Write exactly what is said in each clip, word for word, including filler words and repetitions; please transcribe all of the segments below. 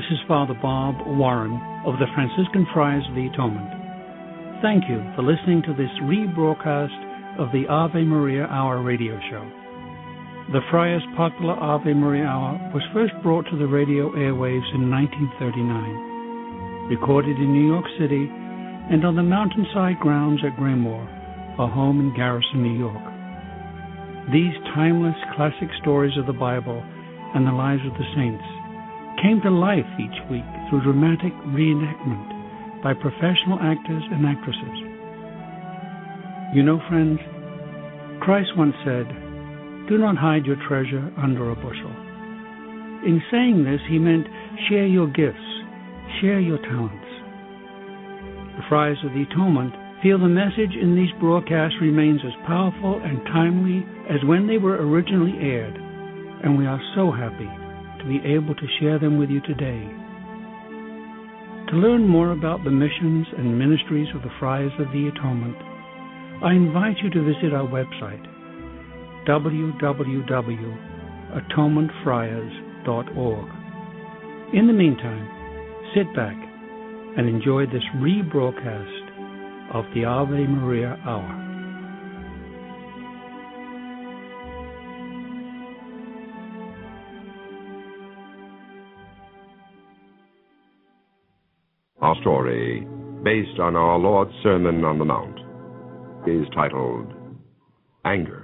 is Father Bob Warren of the Franciscan Friars of the Atonement. Thank you for listening to this rebroadcast of the Ave Maria Hour radio show. The Friars' popular Ave Maria Hour was first brought to the radio airwaves in nineteen thirty-nine, recorded in New York City and on the mountainside grounds at Graymoor, our home in Garrison, New York. These timeless classic stories of the Bible and the lives of the saints came to life each week through dramatic reenactment by professional actors and actresses. You know, friends, Christ once said, "Do not hide your treasure under a bushel." In saying this, he meant share your gifts, share your talents. The Friars of the Atonement feel the message in these broadcasts remains as powerful and timely as when they were originally aired, and we are so happy to be able to share them with you today. To learn more about the missions and ministries of the Friars of the Atonement, I invite you to visit our website, w w w dot atonement friars dot org. In the meantime, sit back and enjoy this rebroadcast of the Ave Maria Hour. Our story, based on our Lord's Sermon on the Mount, is titled Anger.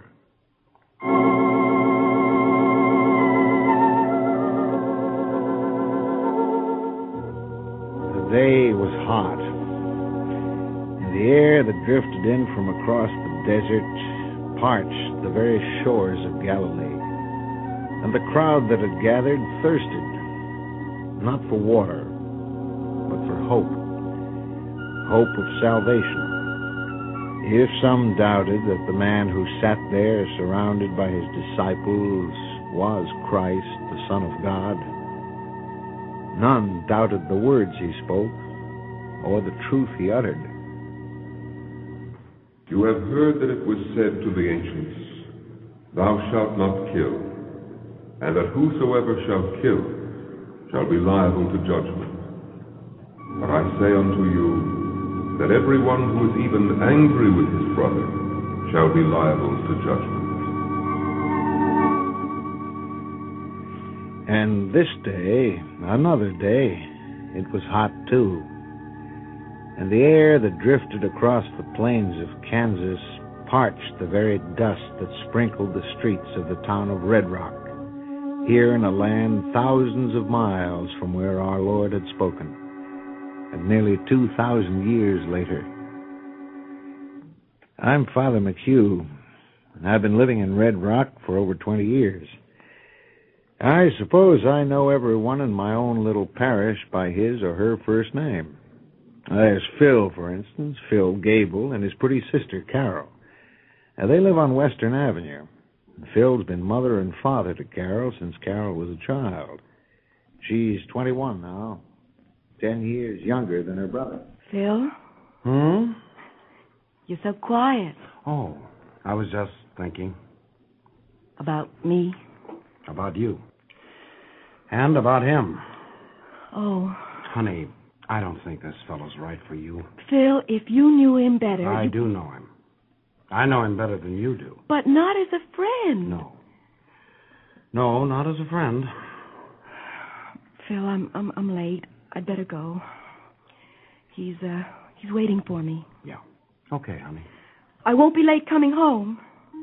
The day was hot, and the air that drifted in from across the desert parched the very shores of Galilee, and the crowd that had gathered thirsted, not for water, but for hope, hope of salvation. If some doubted that the man who sat there surrounded by his disciples was Christ, the Son of God, none doubted the words he spoke or the truth he uttered. You have heard that it was said to the ancients, "Thou shalt not kill," and that whosoever shall kill shall be liable to judgment. But I say unto you that everyone who is even angry with his brother shall be liable to judgment. And this day, another day, it was hot too, and the air that drifted across the plains of Kansas parched the very dust that sprinkled the streets of the town of Red Rock, here in a land thousands of miles from where our Lord had spoken, and nearly two thousand years later. I'm Father McHugh, and I've been living in Red Rock for over twenty years. I suppose I know everyone in my own little parish by his or her first name. There's Phil, for instance, Phil Gable, and his pretty sister, Carol. Now, they live on Western Avenue. Phil's been mother and father to Carol since Carol was a child. She's twenty-one now, ten years younger than her brother. Phil? Hmm? You're so quiet. Oh, I was just thinking. About me? About you. And about him. Oh. Honey, I don't think this fellow's right for you. Phil, if you knew him better... I you... do know him. I know him better than you do. But not as a friend. No. No, not as a friend. Phil, I'm I'm I'm late. I'd better go. He's uh he's waiting for me. Yeah. Okay, honey. I won't be late coming home.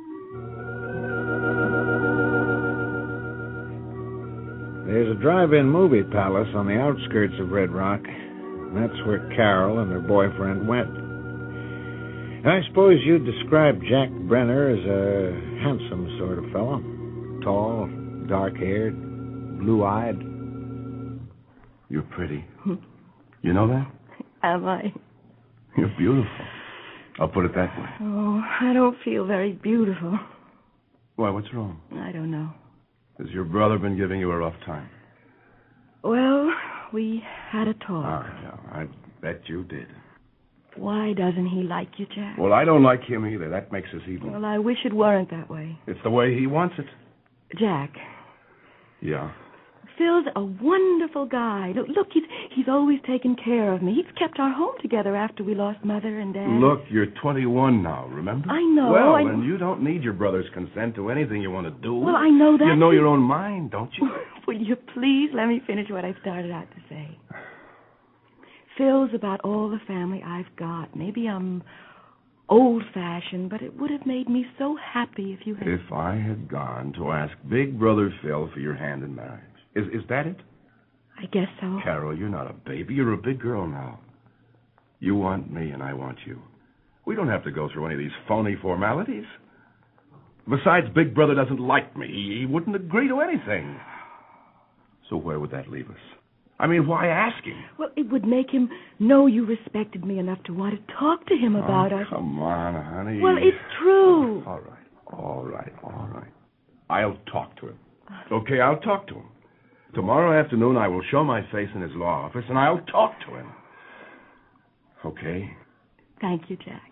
There's a drive-in movie palace on the outskirts of Red Rock, and that's where Carol and her boyfriend went. I suppose you'd describe Jack Brenner as a handsome sort of fellow. Tall, dark-haired, blue-eyed. You're pretty. You know that? Am I? You're beautiful. I'll put it that way. Oh, I don't feel very beautiful. Why, what's wrong? I don't know. Has your brother been giving you a rough time? Well, we had a talk. Oh, yeah, I bet you did. Why doesn't he like you, Jack? Well, I don't like him either. That makes us even. Well, I wish it weren't that way. It's the way he wants it. Jack. Yeah? Phil's a wonderful guy. Look, look, he's he's always taken care of me. He's kept our home together after we lost Mother and Dad. Look, you're twenty-one now, remember? I know. Well, I... and you don't need your brother's consent to anything you want to do. Well, I know that. You know your own mind, don't you? Will you please let me finish what I started out to say? Phil's about all the family I've got. Maybe I'm old-fashioned, but it would have made me so happy if you had... If I had gone to ask Big Brother Phil for your hand in marriage. Is is that it? I guess so. Carol, you're not a baby. You're a big girl now. You want me and I want you. We don't have to go through any of these phony formalities. Besides, Big Brother doesn't like me. He, he wouldn't agree to anything. So where would that leave us? I mean, why ask him? Well, it would make him know you respected me enough to want to talk to him about oh, us. Come on, honey. Well, it's true. All right, all right, all right. I'll talk to him. Okay, I'll talk to him. Tomorrow afternoon, I will show my face in his law office, and I'll talk to him. Okay? Thank you, Jack.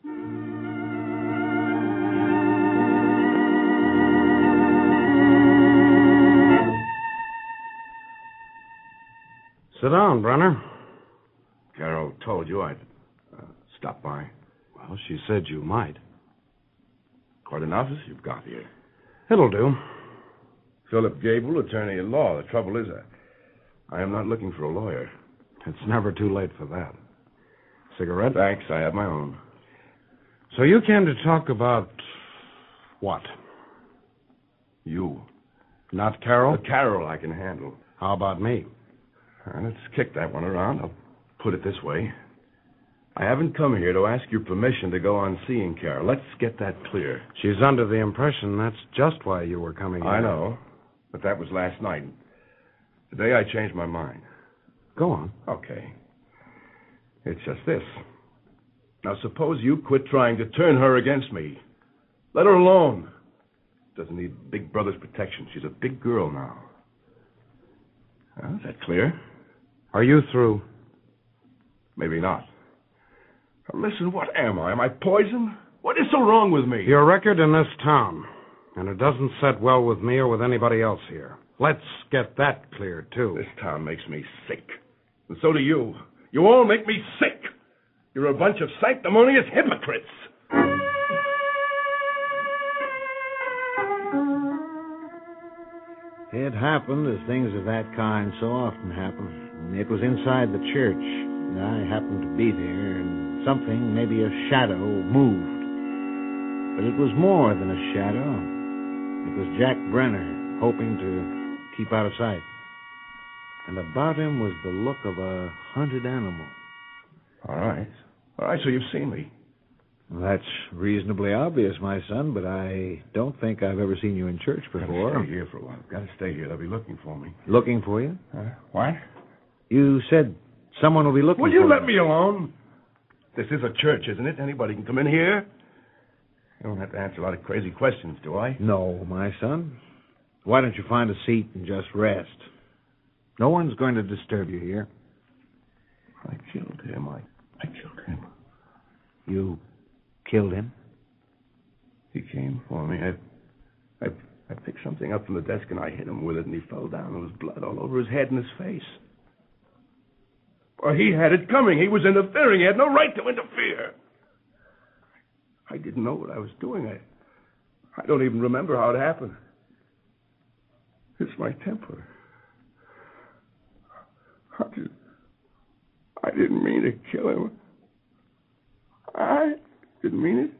Sit down, Brenner. Carol told you I'd uh, stop by. Well, she said you might. Quite an office you've got here. It'll do. Philip Gable, attorney at law. The trouble is, I, I am not looking for a lawyer. It's never too late for that. Cigarette? Thanks, I have my own. So you came to talk about what? You. Not Carol? Uh, Carol I can handle. How about me? Uh, let's kick that one around. I'll put it this way. I haven't come here to ask your permission to go on seeing Carol. Let's get that clear. She's under the impression that's just why you were coming I here. know, but that was last night. Today I changed my mind. Go on. Okay. It's just this. Now, suppose you quit trying to turn her against me. Let her alone. Doesn't need Big Brother's protection. She's a big girl now. Well, is that clear? Are you through? Maybe not. Now, listen, what am I? Am I poison? What is so wrong with me? Your record in this town, and it doesn't set well with me or with anybody else here. Let's get that clear, too. This town makes me sick. And so do you. You all make me sick. You're a bunch of sanctimonious hypocrites. It happened as things of that kind so often happen. It was inside the church. I happened to be there, and something, maybe a shadow, moved. But it was more than a shadow. It was Jack Brenner, hoping to keep out of sight. And about him was the look of a hunted animal. All right. All right, so you've seen me. Well, that's reasonably obvious, my son, but I don't think I've ever seen you in church before. Gotta stay here for a while. Gotta stay here. They'll be looking for me. Looking for you? Uh, what? You said someone will be looking Will for you. Will you let me alone? This is a church, isn't it? Anybody can come in here. I don't have to answer a lot of crazy questions, do I? No, my son. Why don't you find a seat and just rest? No one's going to disturb you here. I killed him. I, I killed him. You killed him? He came for me. I, I, I picked something up from the desk and I hit him with it, and he fell down. There was blood all over his head and his face. Well, he had it coming. He was interfering. He had no right to interfere. I didn't know what I was doing. I, I don't even remember how it happened. It's my temper. I, just, I didn't mean to kill him. I didn't mean it.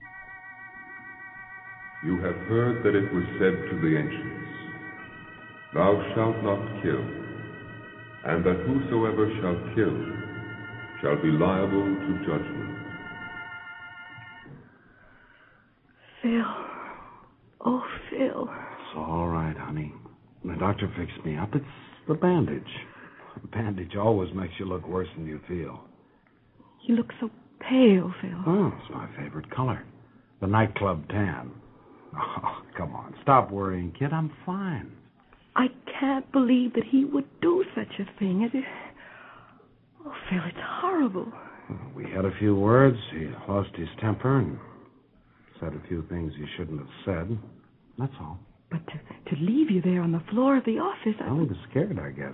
You have heard that it was said to the ancients, Thou shalt not kill, and that whosoever shall kill shall be liable to judgment. Phil. Oh, Phil. It's all right, honey. The doctor fixed me up. It's the bandage. The bandage always makes you look worse than you feel. You look so pale, Phil. Oh, it's my favorite color. The nightclub tan. Oh, come on. Stop worrying, kid. I'm fine. I can't believe that he would do such a thing. It, oh, Phil, it's horrible. We had a few words. He lost his temper and said a few things he shouldn't have said. That's all. But to, to leave you there on the floor of the office... I... I was scared, I guess.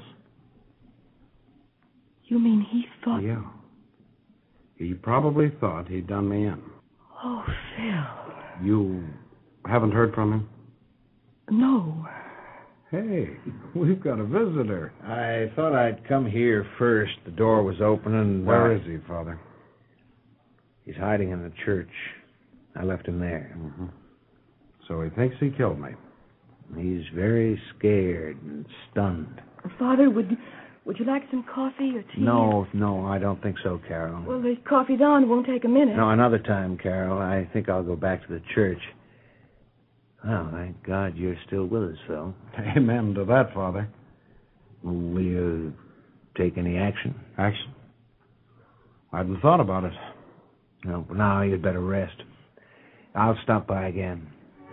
You mean he thought... Yeah. He probably thought he'd done me in. Oh, Phil. You haven't heard from him? No. Hey, we've got a visitor. I thought I'd come here first. The door was open and... Where uh, is he, Father? He's hiding in the church. I left him there. Mm-hmm. So he thinks he killed me. He's very scared and stunned. Father, would would you like some coffee or tea? No, no, I don't think so, Carol. Well, the coffee's on. It won't take a minute. No, another time, Carol. I think I'll go back to the church. Well, thank God you're still with us, Phil. Amen to that, Father. Will you take any action? Action? I hadn't thought about it. No, but now you'd better rest. I'll stop by again.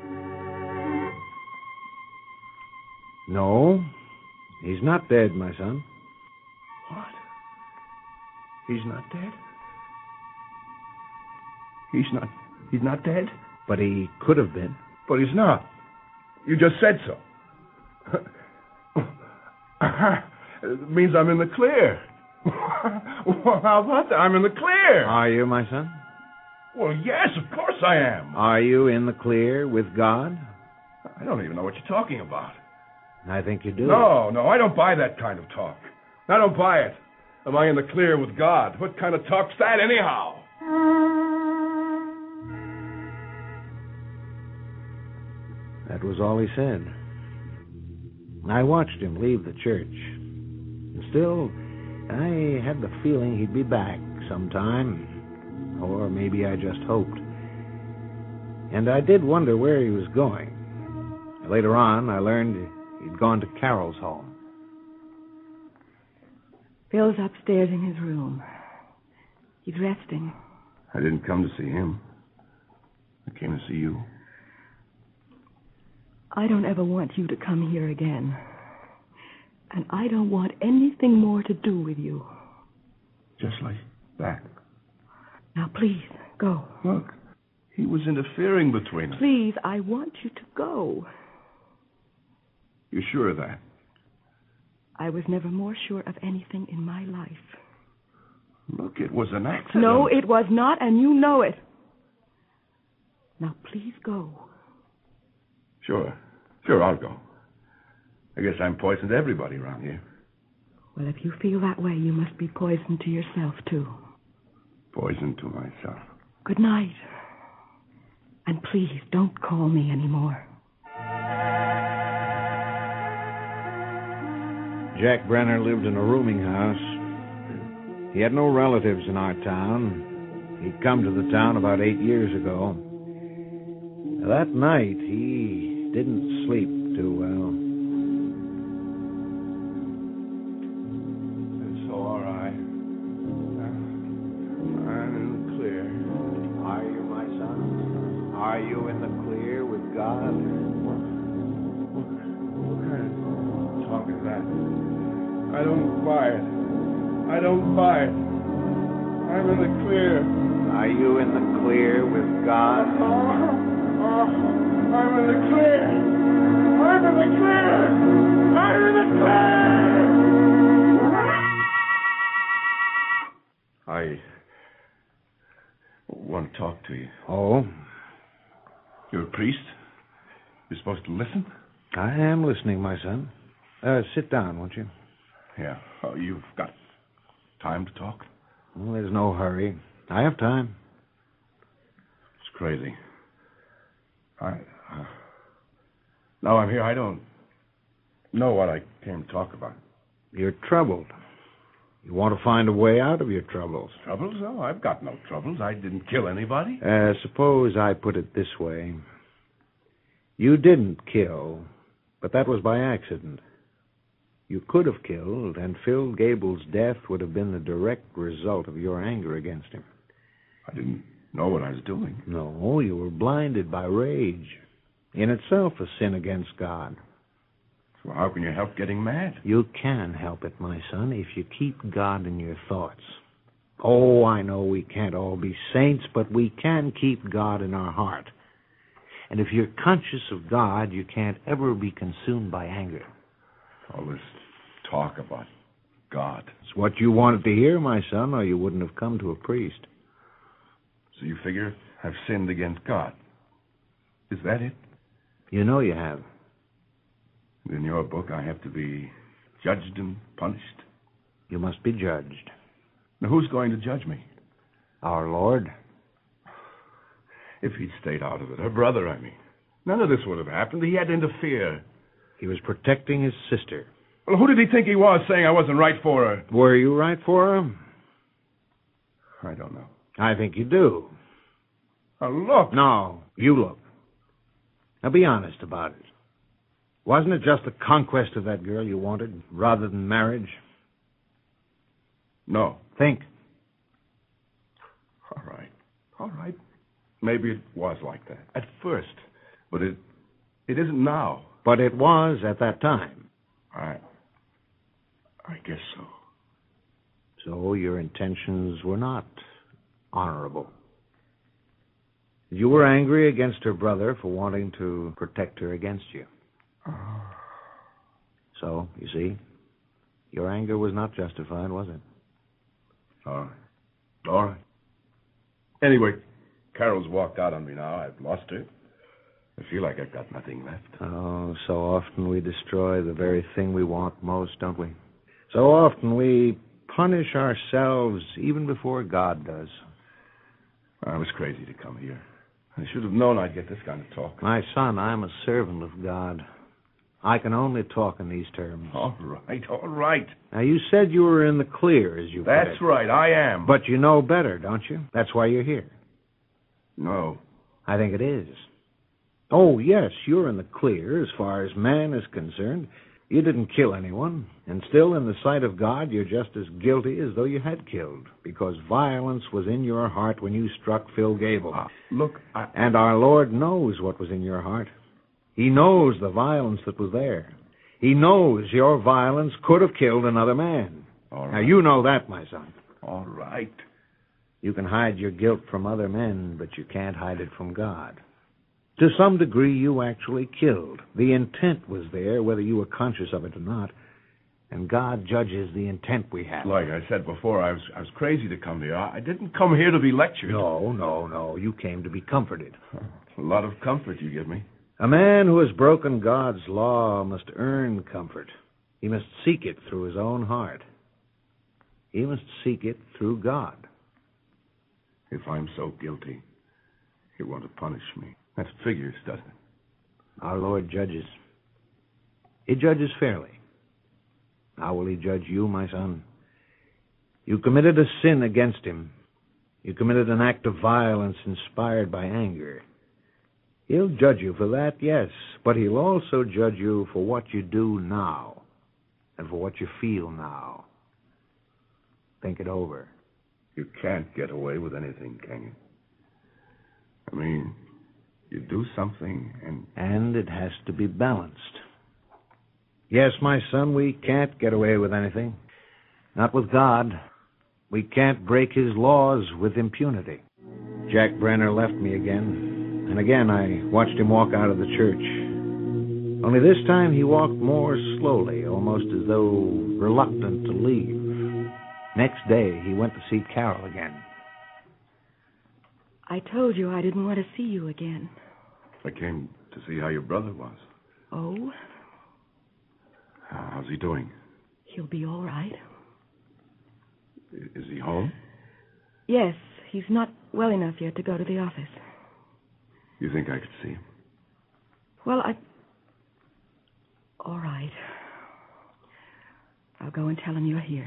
No, he's not dead, my son. What? He's not dead? He's not... He's not dead? But he could have been. But he's not. You just said so. It means I'm in the clear. Well, how about that? I'm in the clear. Are you, my son? Well, yes, of course I am. Are you in the clear with God? I don't even know what you're talking about. I think you do. No, no, I don't buy that kind of talk. I don't buy it. Am I in the clear with God? What kind of talk's that, anyhow? That was all he said. I watched him leave the church. And still, I had the feeling he'd be back sometime. Or maybe I just hoped. And I did wonder where he was going. Later on, I learned he'd gone to Carol's home. Phil's upstairs in his room. He's resting. I didn't come to see him. I came to see you. I don't ever want you to come here again. And I don't want anything more to do with you. Just like that. Now, please, go. Look, he was interfering between us. Please, I want you to go. You're sure of that? I was never more sure of anything in my life. Look, it was an accident. No, it was not, and you know it. Now, please go. Sure. Sure, I'll go. I guess I'm poison to everybody around here. Well, if you feel that way, you must be poison to yourself, too. Poison to myself. Good night. And please, don't call me anymore. Jack Brenner lived in a rooming house. He had no relatives in our town. He'd come to the town about eight years ago. That night, he didn't sleep too well. It's all right. I'm in the clear. Are you, my son? Are you in the clear with God? What, what, what kind of talk is that? I don't buy it. I don't buy it. I'm in the clear. Are you in the clear with God? Oh, I'm in the clear. I'm in the clear. I'm in the clear. I want to talk to you. Oh? You're a priest? You're supposed to listen? I am listening, my son. Uh, sit down, won't you? Yeah. Oh, you've got time to talk? Well, there's no hurry. I have time. It's crazy. I, uh, now I'm here, I don't know what I came to talk about. You're troubled. You want to find a way out of your troubles. Troubles? Oh, I've got no troubles. I didn't kill anybody. Uh, suppose I put it this way. You didn't kill, but that was by accident. You could have killed, and Phil Gable's death would have been the direct result of your anger against him. I didn't know what I was doing. No, you were blinded by rage. In itself a sin against God. So how can you help getting mad? You can help it, my son, if you keep God in your thoughts. Oh, I know we can't all be saints, but we can keep God in our heart. And if you're conscious of God, you can't ever be consumed by anger. All this talk about God. It's what you wanted to hear, my son, or you wouldn't have come to a priest. So you figure I've sinned against God. Is that it? You know you have. In your book, I have to be judged and punished. You must be judged. Now, who's going to judge me? Our Lord. If he'd stayed out of it. Her brother, I mean. None of this would have happened. He had to interfere. He was protecting his sister. Well, who did he think he was, saying I wasn't right for her? Were you right for her? I don't know. I think you do. Now, look. No, you look. Now, be honest about it. Wasn't it just the conquest of that girl you wanted, rather than marriage? No. Think. All right. All right. Maybe it was like that at first, but it it isn't now. But it was at that time. I I guess so. So your intentions were not honorable. You were angry against her brother for wanting to protect her against you. So, you see, your anger was not justified, was it? All right. All right. Anyway, Carol's walked out on me now. I've lost her. I feel like I've got nothing left. Oh, so often we destroy the very thing we want most, don't we? So often we punish ourselves even before God does. I was crazy to come here. I should have known I'd get this kind of talk. My son, I'm a servant of God. I can only talk in these terms. All right, all right. Now, you said you were in the clear, as you put it. That's right, I am. But you know better, don't you? That's why you're here. No. I think it is. Oh, yes, you're in the clear as far as man is concerned. You didn't kill anyone, and still in the sight of God, you're just as guilty as though you had killed, because violence was in your heart when you struck Phil Gable. Uh, look, I... And our Lord knows what was in your heart. He knows the violence that was there. He knows your violence could have killed another man. All right. Now, you know that, my son. All right. You can hide your guilt from other men, but you can't hide it from God. To some degree, you actually killed. The intent was there, whether you were conscious of it or not. And God judges the intent we have. Like I said before, I was I was crazy to come here. I didn't come here to be lectured. No, no, no. You came to be comforted. A lot of comfort you give me. A man who has broken God's law must earn comfort. He must seek it through his own heart. He must seek it through God. If I'm so guilty, you want to punish me. That figures, doesn't it? Our Lord judges. He judges fairly. How will he judge you, my son? You committed a sin against him. You committed an act of violence inspired by anger. He'll judge you for that, yes, but he'll also judge you for what you do now and for what you feel now. Think it over. You can't get away with anything, can you? I mean, you do something and... And it has to be balanced. Yes, my son, we can't get away with anything. Not with God. We can't break his laws with impunity. Jack Brenner left me again. And again, I watched him walk out of the church. Only this time he walked more slowly, almost as though reluctant to leave. Next day, he went to see Carol again. I told you I didn't want to see you again. I came to see how your brother was. Oh? How's he doing? He'll be all right. Is he home? Yes, he's not well enough yet to go to the office. You think I could see him? Well, I... All right. I'll go and tell him you're here.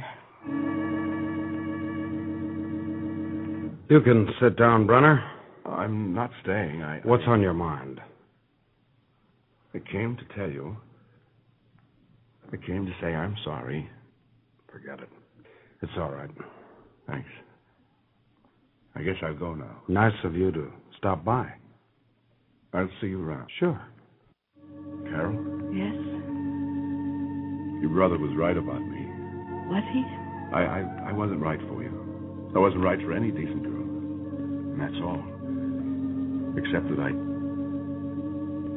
You can sit down, Brenner. I'm not staying. I. What's I, on your mind? I came to tell you. I came to say I'm sorry. Forget it. It's all right. Thanks. I guess I'll go now. Nice of you to stop by. I'll see you around. Sure. Carol? Yes? Your brother was right about me. Was he? I, I, I wasn't right for you. I wasn't right for any decent girl. And that's all. Except that I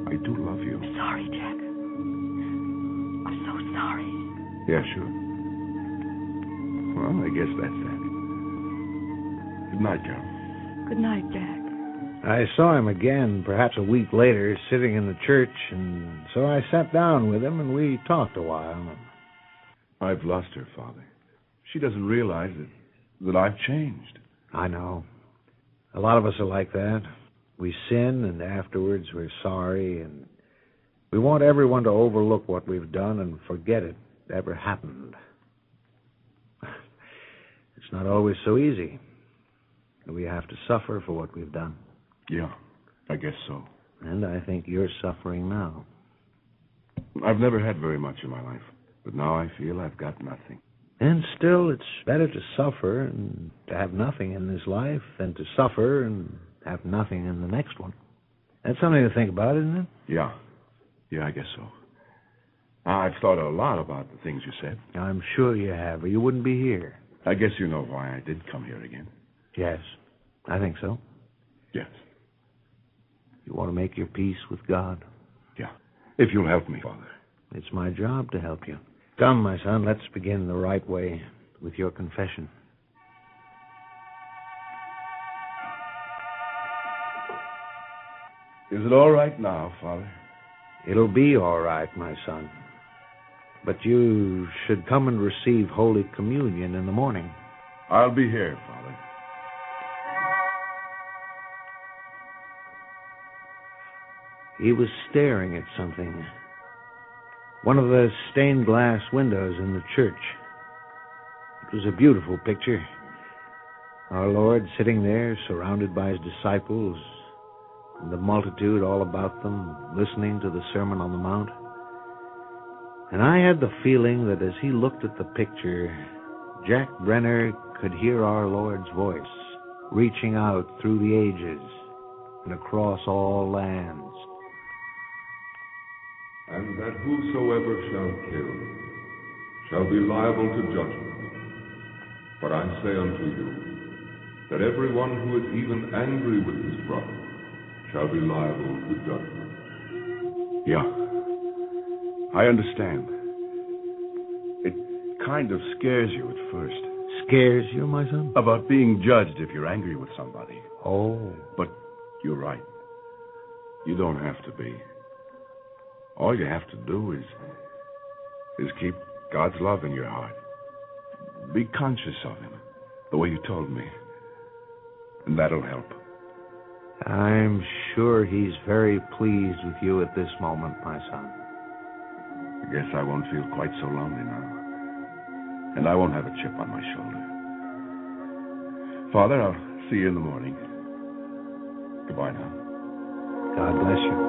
I do love you. Sorry, Jack. I'm so sorry. Yeah, sure. Well, I guess that's that. Good night, Carol. Good night, Jack. I saw him again, perhaps a week later, sitting in the church, and so I sat down with him and we talked a while. I've lost her, Father. She doesn't realize that, that I've changed. I know. A lot of us are like that. We sin, and afterwards we're sorry, and we want everyone to overlook what we've done and forget it ever happened. It's not always so easy. We have to suffer for what we've done. Yeah, I guess so. And I think you're suffering now. I've never had very much in my life, but now I feel I've got nothing. And still, it's better to suffer and to have nothing in this life than to suffer and have nothing in the next one. That's something to think about, isn't it? Yeah. Yeah, I guess so. I've thought a lot about the things you said. I'm sure you have, or you wouldn't be here. I guess you know why I did come here again. Yes, I think so. Yes. You want to make your peace with God? Yeah. If you'll help me, Father. It's my job to help you. Come, my son, let's begin the right way with your confession. Is it all right now, Father? It'll be all right, my son. But you should come and receive Holy Communion in the morning. I'll be here, Father. He was staring at something. One of the stained glass windows in the church. It was a beautiful picture. Our Lord sitting there, surrounded by his disciples, and the multitude all about them, listening to the Sermon on the Mount. And I had the feeling that as he looked at the picture, Jack Brenner could hear our Lord's voice, reaching out through the ages and across all lands. And that whosoever shall kill shall be liable to judgment. But I say unto you, that everyone who is even angry with his brother shall be liable to judgment. Yeah, I understand. It kind of scares you at first. Scares you, my son? About being judged if you're angry with somebody. Oh. But you're right. You don't have to be. All you have to do is is keep God's love in your heart. Be conscious of him, the way you told me. And that'll help. I'm sure he's very pleased with you at this moment, my son. I guess I won't feel quite so lonely now. And I won't have a chip on my shoulder. Father, I'll see you in the morning. Goodbye now. God bless you.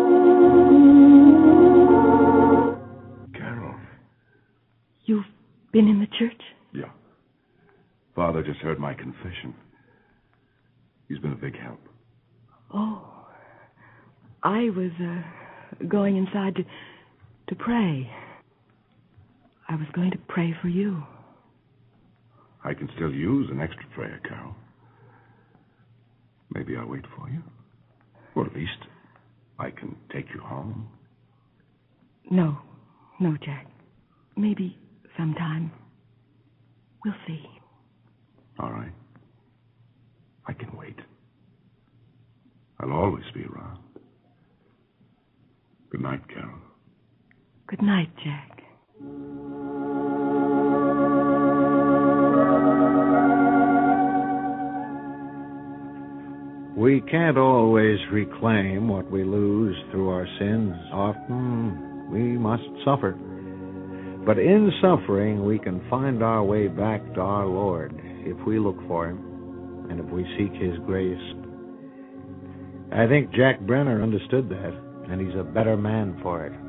Carol. You've been in the church? Yeah. Father just heard my confession. He's been a big help. Oh. I was uh, going inside to, to pray. I was going to pray for you. I can still use an extra prayer, Carol. Maybe I'll wait for you. Or at least I can take you home. No. No, Jack. Maybe sometime. We'll see. All right. I can wait. I'll always be around. Good night, Carol. Good night, Jack. We can't always reclaim what we lose through our sins. Often we must suffer. But in suffering, we can find our way back to our Lord if we look for him and if we seek his grace. I think Jack Brenner understood that, and he's a better man for it.